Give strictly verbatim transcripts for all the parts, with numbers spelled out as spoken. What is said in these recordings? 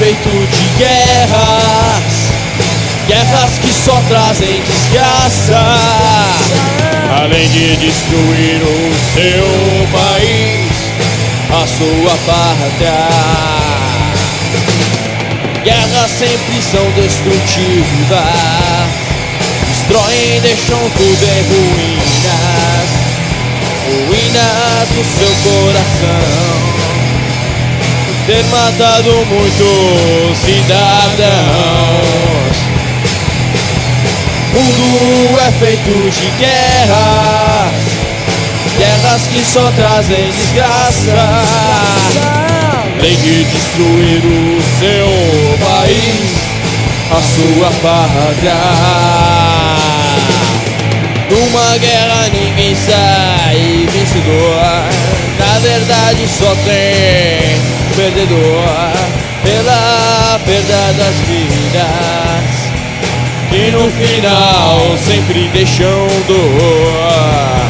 feito de guerras, guerras que só trazem desgraça, além de destruir o seu país, a sua pátria. Guerras sempre são destrutivas, destroem e deixam tudo em ruínas, ruínas do seu coração, ter matado muitos cidadãos. O mundo é feito de guerras, guerras que só trazem desgraça, tem que destruir o seu país, a sua pátria. Numa guerra ninguém sai vencedor, na verdade só tem perdedor, pela perda das vidas, que no final sempre deixam dor.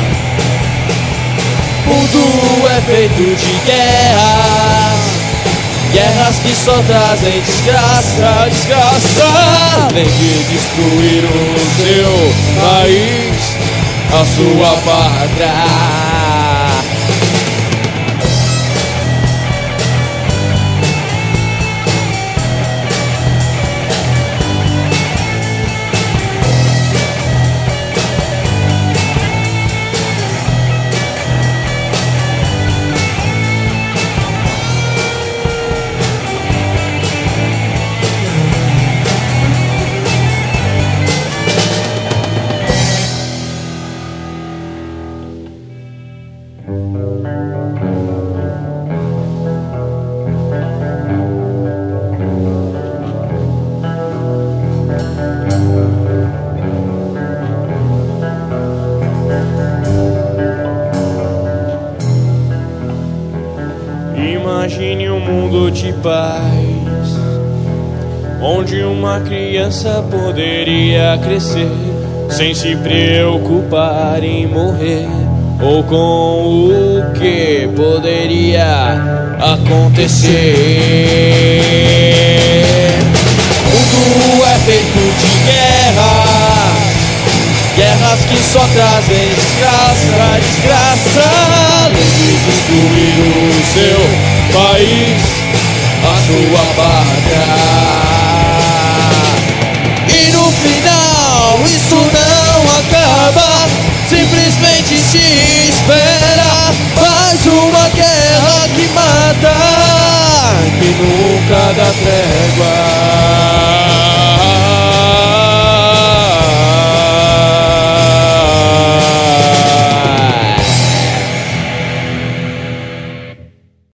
O mundo é feito de guerras, guerras que só trazem desgraça, desgraça. Tem que destruir o seu país, a sua pátria. Imagine um mundo de paz, onde uma criança poderia crescer sem se preocupar em morrer ou com o que poderia acontecer. O mundo é feito de guerras, guerras que só trazem desgraça, desgraça. Além de destruir o seu país, a sua pátria. E no final isso não acaba, simplesmente se espera mais uma guerra que mata, que nunca dá trégua.